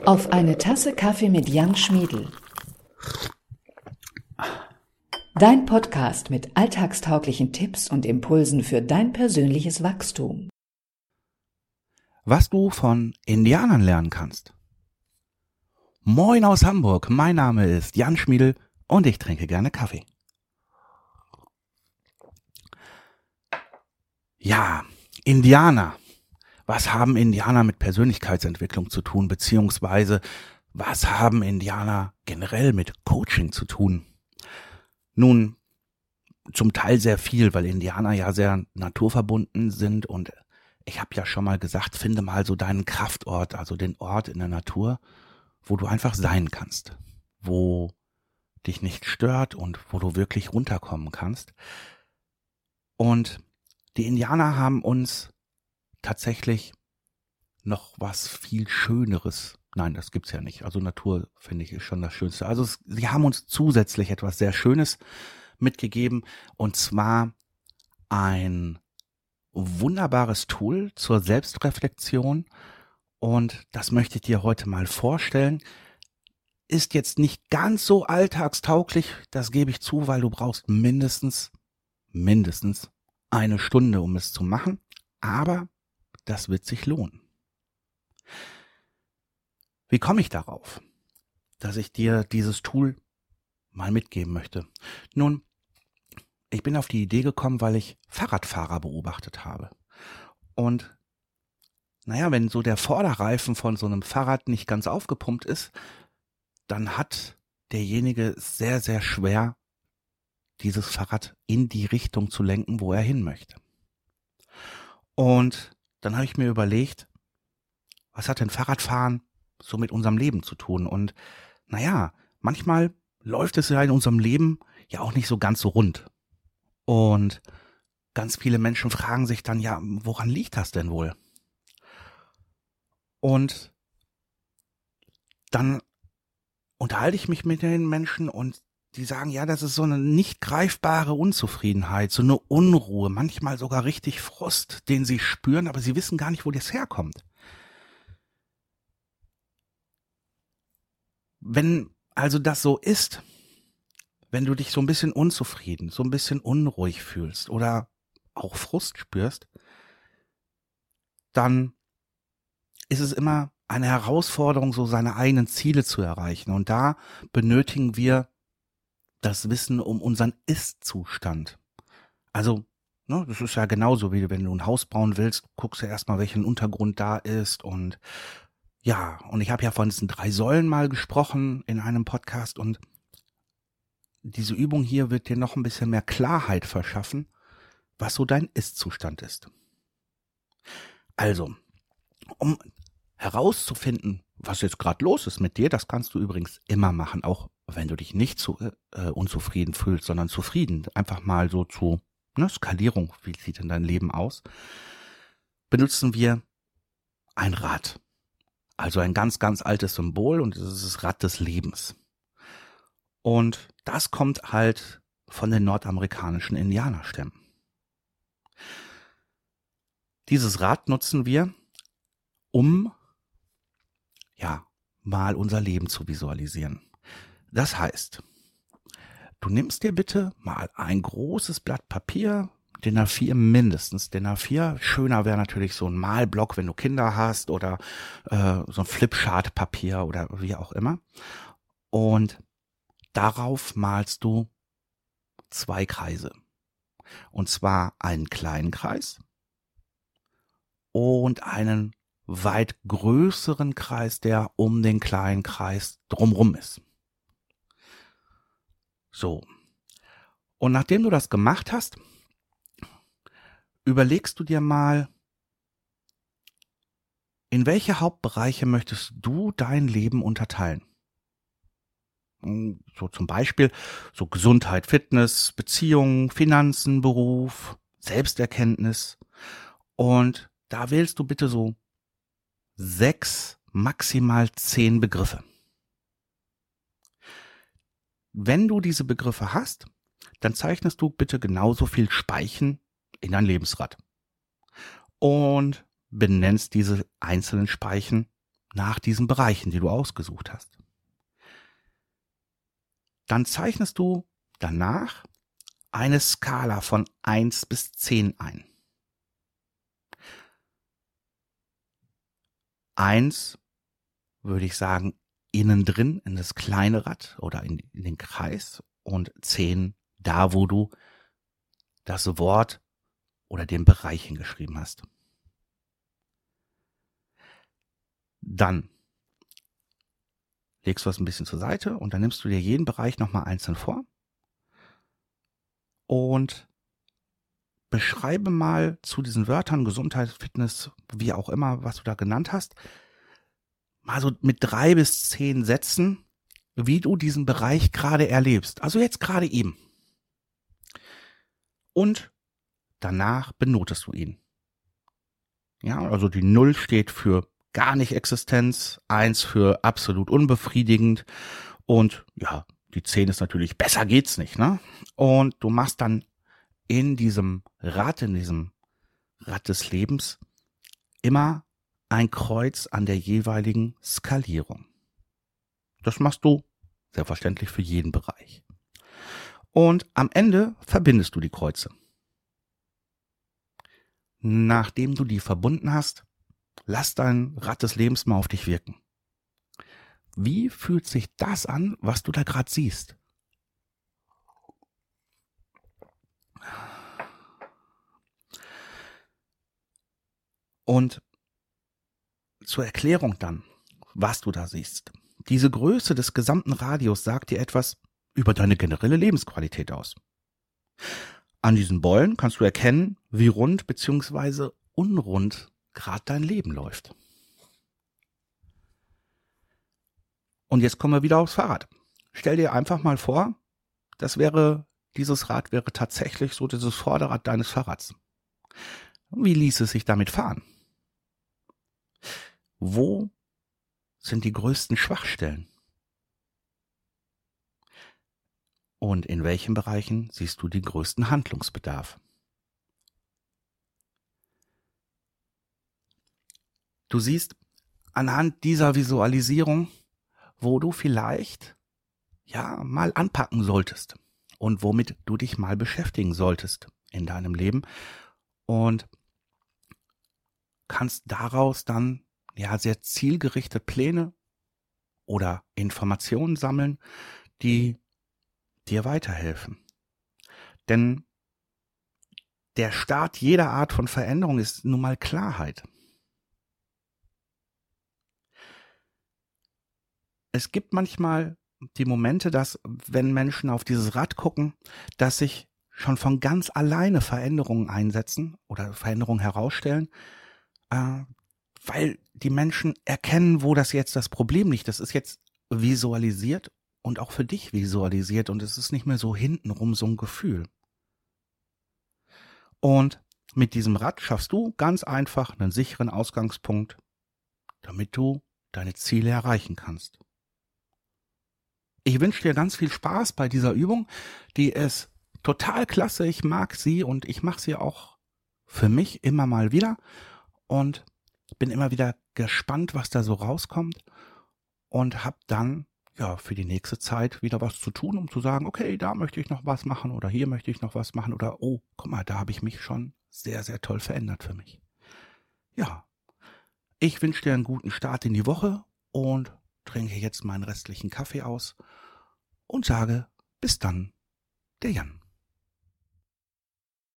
Auf eine Tasse Kaffee mit Jan Schmiedl. Dein Podcast mit alltagstauglichen Tipps und Impulsen für dein persönliches Wachstum. Was du von Indianern lernen kannst. Moin aus Hamburg, mein Name ist Jan Schmiedl und ich trinke gerne Kaffee. Ja, Indianer. Was haben Indianer mit Persönlichkeitsentwicklung zu tun, beziehungsweise was haben Indianer generell mit Coaching zu tun? Nun, zum Teil sehr viel, weil Indianer ja sehr naturverbunden sind und ich habe ja schon mal gesagt, finde mal so deinen Kraftort, also den Ort in der Natur, wo du einfach sein kannst, wo dich nicht stört und wo du wirklich runterkommen kannst. Und die Indianer haben uns tatsächlich noch was viel Schöneres. Nein, das gibt's ja nicht. Also Natur, finde ich, ist schon das Schönste. Also sie haben uns zusätzlich etwas sehr Schönes mitgegeben, und zwar ein wunderbares Tool zur Selbstreflexion, und das möchte ich dir heute mal vorstellen. Ist jetzt nicht ganz so alltagstauglich, das gebe ich zu, weil du brauchst mindestens eine Stunde, um es zu machen, aber das wird sich lohnen. Wie komme ich darauf, dass ich dir dieses Tool mal mitgeben möchte? Nun, ich bin auf die Idee gekommen, weil ich Fahrradfahrer beobachtet habe. Und naja, wenn so der Vorderreifen von so einem Fahrrad nicht ganz aufgepumpt ist, dann hat derjenige es sehr, sehr schwer, dieses Fahrrad in die Richtung zu lenken, wo er hin möchte. Und dann habe ich mir überlegt, was hat denn Fahrradfahren so mit unserem Leben zu tun? Und naja, manchmal läuft es ja in unserem Leben ja auch nicht so ganz so rund. Und ganz viele Menschen fragen sich dann, ja, woran liegt das denn wohl? Und dann unterhalte ich mich mit den Menschen und die sagen, ja, das ist so eine nicht greifbare Unzufriedenheit, so eine Unruhe, manchmal sogar richtig Frust, den sie spüren, aber sie wissen gar nicht, wo das herkommt. Wenn also das so ist, wenn du dich so ein bisschen unzufrieden, so ein bisschen unruhig fühlst oder auch Frust spürst, dann ist es immer eine Herausforderung, so seine eigenen Ziele zu erreichen. Und da benötigen wir das Wissen um unseren Ist-Zustand. Also, ne, das ist ja genauso, wie wenn du ein Haus bauen willst, guckst du erstmal, welchen Untergrund da ist. Und ja, und ich habe ja von diesen 3 Säulen mal gesprochen in einem Podcast, und diese Übung hier wird dir noch ein bisschen mehr Klarheit verschaffen, was so dein Ist-Zustand ist. Also, um herauszufinden, was jetzt gerade los ist mit dir, das kannst du übrigens immer machen, auch wenn du dich nicht so unzufrieden fühlst, sondern zufrieden. Einfach mal so zu Skalierung, wie sieht denn dein Leben aus? Benutzen wir ein Rad. Also ein ganz, ganz altes Symbol, und das ist das Rad des Lebens. Und das kommt halt von den nordamerikanischen Indianerstämmen. Dieses Rad nutzen wir, um mal unser Leben zu visualisieren. Das heißt, du nimmst dir bitte mal ein großes Blatt Papier, DIN A4 mindestens, DIN A4, schöner wäre natürlich so ein Malblock, wenn du Kinder hast, oder so ein Flipchart-Papier oder wie auch immer. Und darauf malst du 2 Kreise. Und zwar einen kleinen Kreis und einen weit größeren Kreis, der um den kleinen Kreis drumrum ist. So. Und nachdem du das gemacht hast, überlegst du dir mal, in welche Hauptbereiche möchtest du dein Leben unterteilen? So zum Beispiel so Gesundheit, Fitness, Beziehungen, Finanzen, Beruf, Selbsterkenntnis. Und da wählst du bitte so 6, maximal 10 Begriffe. Wenn du diese Begriffe hast, dann zeichnest du bitte genauso viel Speichen in dein Lebensrad und benennst diese einzelnen Speichen nach diesen Bereichen, die du ausgesucht hast. Dann zeichnest du danach eine Skala von 1 bis 10 ein. 1 würde ich sagen, innen drin in das kleine Rad oder in den Kreis, und 10 da, wo du das Wort oder den Bereich hingeschrieben hast. Dann legst du das ein bisschen zur Seite und dann nimmst du dir jeden Bereich nochmal einzeln vor und beschreibe mal zu diesen Wörtern Gesundheit, Fitness, wie auch immer, was du da genannt hast, mal so mit 3 bis 10 Sätzen, wie du diesen Bereich gerade erlebst. Also jetzt gerade eben. Und danach benotest du ihn. Ja, also die 0 steht für gar nicht Existenz, 1 für absolut unbefriedigend und ja, die 10 ist natürlich, besser geht's nicht, ne? Und du machst dann in diesem Rad des Lebens immer ein Kreuz an der jeweiligen Skalierung. Das machst du selbstverständlich für jeden Bereich. Und am Ende verbindest du die Kreuze. Nachdem du die verbunden hast, lass dein Rad des Lebens mal auf dich wirken. Wie fühlt sich das an, was du da gerade siehst? Und zur Erklärung dann, was du da siehst. Diese Größe des gesamten Radius sagt dir etwas über deine generelle Lebensqualität aus. An diesen Beulen kannst du erkennen, wie rund bzw. unrund gerade dein Leben läuft. Und jetzt kommen wir wieder aufs Fahrrad. Stell dir einfach mal vor, dieses Rad wäre tatsächlich so dieses Vorderrad deines Fahrrads. Wie ließe es sich damit fahren? Wo sind die größten Schwachstellen? Und in welchen Bereichen siehst du den größten Handlungsbedarf? Du siehst anhand dieser Visualisierung, wo du vielleicht mal anpacken solltest und womit du dich mal beschäftigen solltest in deinem Leben und kannst daraus dann sehr zielgerichtet Pläne oder Informationen sammeln, die dir weiterhelfen. Denn der Start jeder Art von Veränderung ist nun mal Klarheit. Es gibt manchmal die Momente, dass, wenn Menschen auf dieses Rad gucken, dass sich schon von ganz alleine Veränderungen einsetzen oder Veränderungen herausstellen, weil die Menschen erkennen, wo das Problem liegt. Das ist jetzt visualisiert und auch für dich visualisiert und es ist nicht mehr so hintenrum so ein Gefühl. Und mit diesem Rad schaffst du ganz einfach einen sicheren Ausgangspunkt, damit du deine Ziele erreichen kannst. Ich wünsche dir ganz viel Spaß bei dieser Übung, die ist total klasse, ich mag sie und ich mache sie auch für mich immer mal wieder und bin immer wieder gespannt, was da so rauskommt und habe dann für die nächste Zeit wieder was zu tun, um zu sagen, okay, da möchte ich noch was machen oder hier möchte ich noch was machen oder oh, guck mal, da habe ich mich schon sehr, sehr toll verändert für mich. Ja, ich wünsche dir einen guten Start in die Woche und trinke jetzt meinen restlichen Kaffee aus und sage bis dann, der Jan.